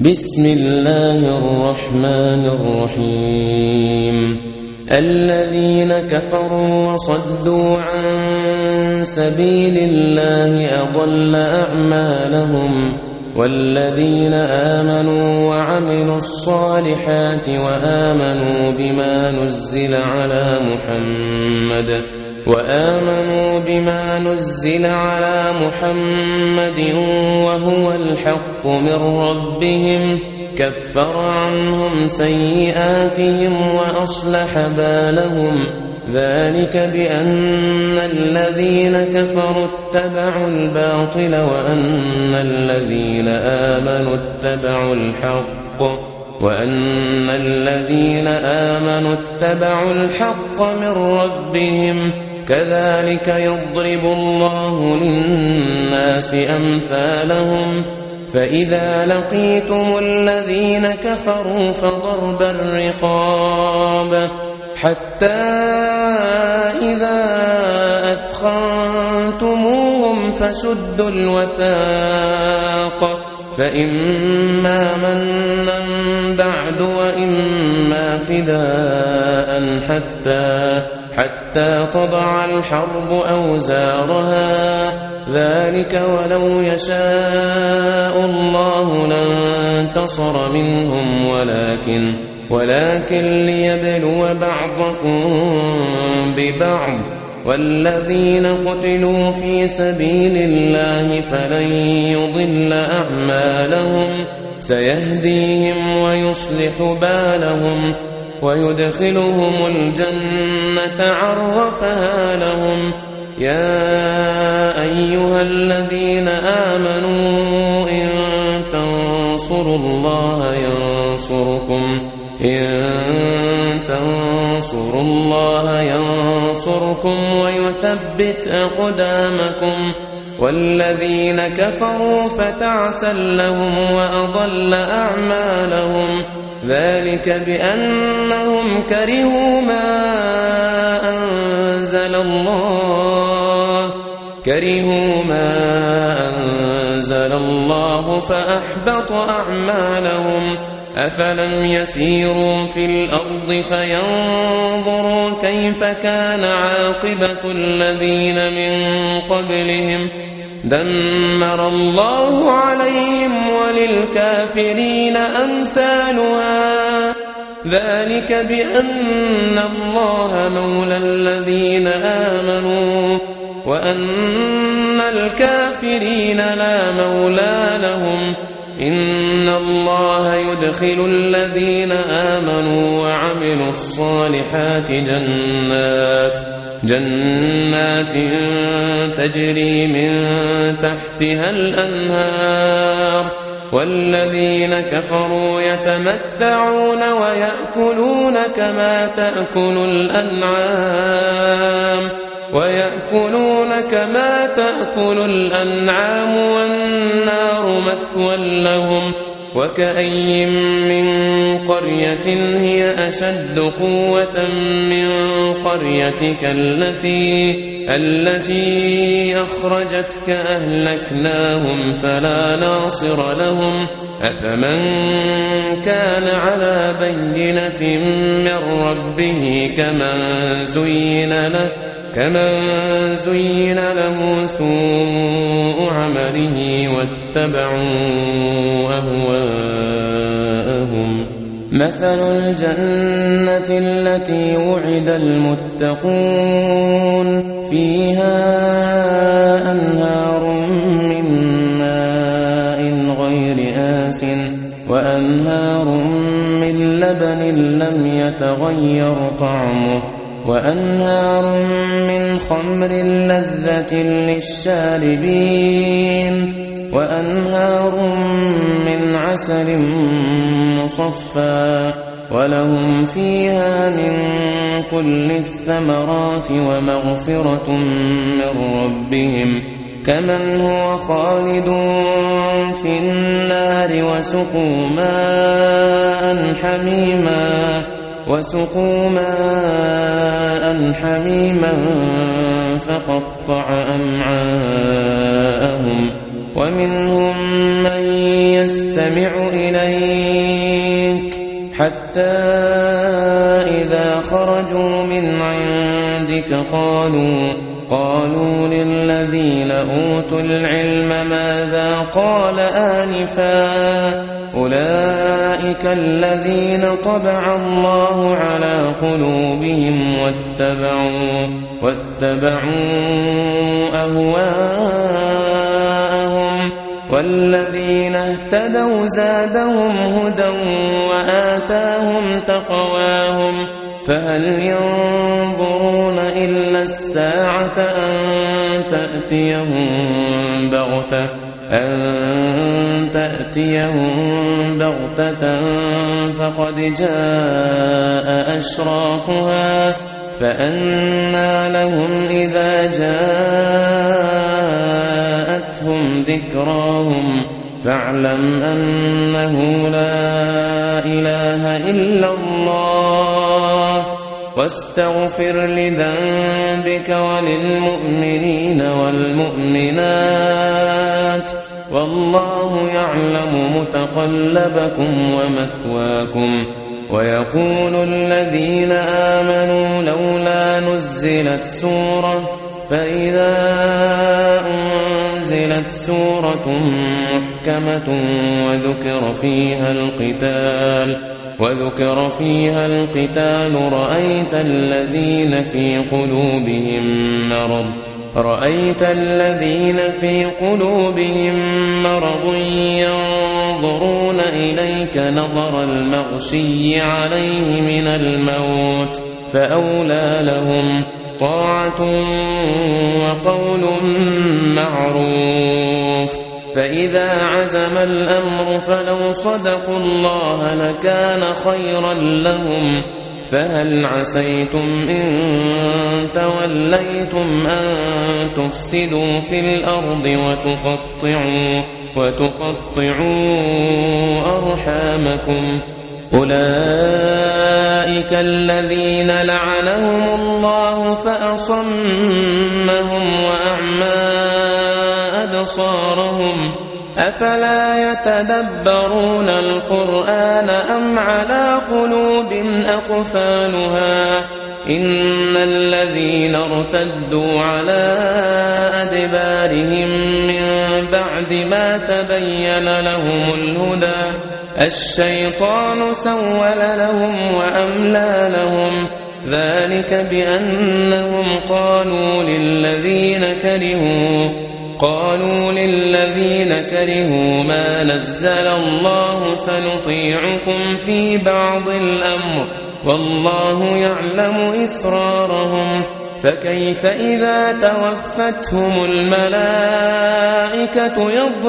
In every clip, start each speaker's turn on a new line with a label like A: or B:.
A: بسم الله الرحمن الرحيم الذين كفروا وصدوا عن سبيل الله أضل أعمالهم والذين آمنوا وعملوا الصالحات وآمنوا بما نزل على محمد وهو الحق من ربهم كفر عنهم سيئاتهم وأصلح بالهم ذلك بأن الذين كفروا اتبعوا الباطل وأن الذين آمنوا اتبعوا الحق من ربهم كذلك يضرب الله للناس أمثالهم فإذا لقيتم الذين كفروا فضرب الرقاب حتى إذا أثخنتموهم فشدوا الوثاق فإما منا بعد وإما فداء حتى تضع الحرب أوزارها ذلك ولو يشاء الله لانتصر منهم ولكن ليبلو بعضكم ببعض والذين قتلوا في سبيل الله فلن يضل أعمالهم سيهديهم ويصلح بالهم ويدخلهم الجنة عرفها لهم يا أيها الذين آمنوا إن تنصروا الله ينصركم ويثبت أقدامكم والذين كفروا فتعسا لهم وأضل أعمالهم ذلك بأنهم كرهوا ما أنزل الله فأحبط أعمالهم أفلم يسيروا في الأرض فينظروا كيف كان عاقبة الذين من قبلهم دمر الله عليهم وللكافرين أمثالها ذلك بأن الله مولى الذين آمنوا وأن الكافرين لا مولى لهم إن الله يدخل الذين آمنوا وعملوا الصالحات جنات تجري من تحتها الأنهار والذين كفروا يتمتعون ويأكلون كما تأكل الأنعام والنار مثوى لهم وكأي من قرية هي أشد قوة من قريتك التي أخرجتك أهلكناهم فلا ناصر لهم أفمن كان على بينة من ربه كمن زين له سوء عمله واتبعوا أهواءهم مثل الجنة التي وعد المتقون فيها أنهار من ماء غير آسٍ وأنهار من لبن لم يتغير طعمه وأنهار من خمر لذة للشاربين وأنهار من عسل مصفى ولهم فيها من كل الثمرات ومغفرة من ربهم كمن هو خالد في النار وسقوا ماء حميما فقطع أمعاءهم ومنهم من يستمع إليك حتى إذا خرجوا من عندك قالوا للذين أوتوا العلم ماذا قال آنفا أولئك الذين طبع الله على قلوبهم واتبعوا أهواءهم والذين اهتدوا زادهم هدى وآتاهم تقواهم فهل ينظرون إلا الساعة أن تأتيهم بغتة فقد جاء أشراطها فأنى لهم إذا جاءتهم ذكراهم فاعلم أنه لا إله إلا الله واستغفر لذنبك وللمؤمنين والمؤمنات والله يعلم متقلبكم ومثواكم ويقول الذين آمنوا لولا نزلت سورة فإذا أنزلت سورة محكمة وذكر فيها القتال رأيت الذين في قلوبهم مرض ينظرون إليك نظر المغشي عليه من الموت فأولى لهم طاعة وقول معروف فإذا عزم الأمر فلو صدقوا الله لكان خيرا لهم فهل عسيتم إن توليتم أن تفسدوا في الأرض وتقطعوا أرحامكم أولئك الذين لعنهم الله فأصمهم وأعمى أبصارهم أفلا يتدبرون القرآن أم على قلوب أقفالها إن الذين ارتدوا على أدبارهم من بعد ما تبين لهم الهدى الشيطان سول لهم وأملى لهم ذلك بأنهم قالوا للذين كرهوا ما نزل الله سنطيعكم في بعض الأمر والله يعلم إسرارهم فكيف إذا توفتهم الملائكة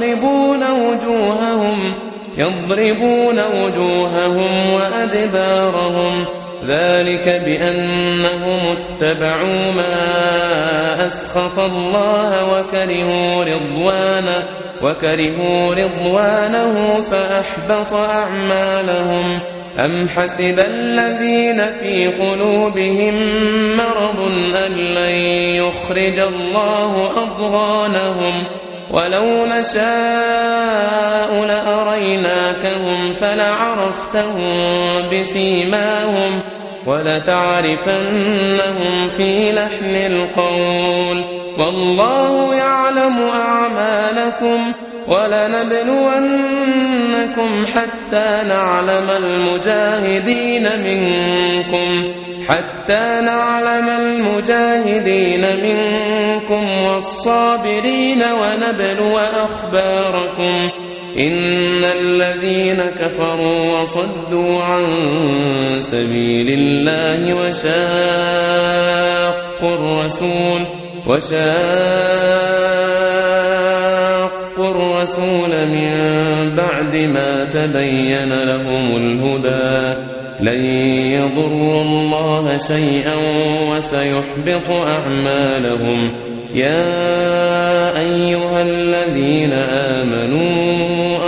A: يضربون وجوههم وأدبارهم ذلك بأنهم اتبعوا ما أسخط الله وكرهوا رضوانه فأحبط أعمالهم أم حسب الذين في قلوبهم مرض أن لن يخرج الله أضغانهم ولو نشاء لأريناكهم فلعرفتهم بسيماهم ولتعرفنهم في لحن القول والله يعلم أعمالكم ولنبلونكم حتى نعلم المجاهدين منكم والصابرين ونبلو أخباركم إن الذين كفروا وصدوا عن سبيل الله وشاقوا الرسول من بعد ما تبين لهم الهدى لن يضروا الله شيئا وسيحبط أعمالهم يا أيها الذين آمنوا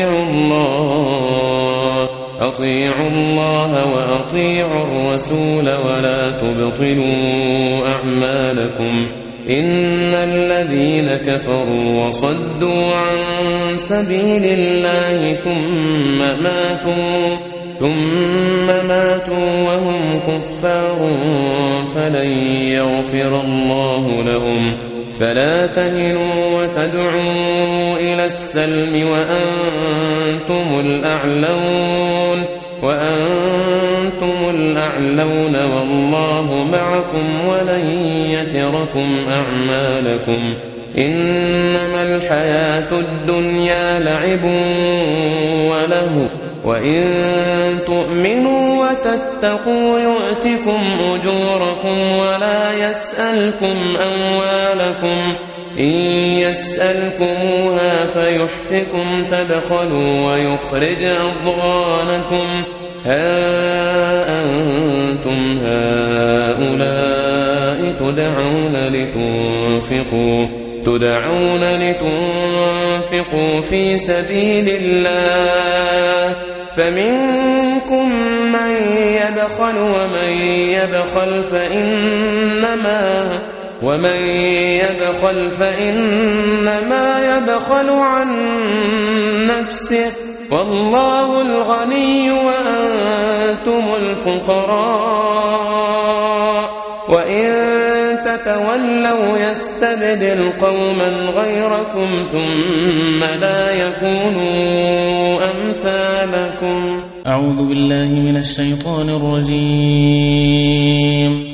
A: أطيعوا الله وأطيعوا الرسول ولا تبطلوا أعمالكم
B: إن الذين كفروا وصدوا عن سبيل الله ثم ماتوا وهم كفار فلن يغفر الله لهم فلا تهنوا وتدعوا إلى السلم وأنتم الأعلون والله معكم ولن يتركم أعمالكم إنما الحياة الدنيا لعب وله وإن تؤمنوا وتتقوا يؤتكم أجوركم ولا يسألكم أموالكم إن يسألكموها فيحفكم تبخلوا ويخرج أضغانكم ها أنتم هؤلاء تدعون لتنفقوا في سبيل الله فمنكم من يبخل ومن يبخل فإنما يبخل عن نفسه والله الغني وأنتم الفقراء وإن تتولوا يستبدل قوما غيركم ثم لا يكونوا أمثالكم.
C: أعوذ بالله من الشيطان الرجيم.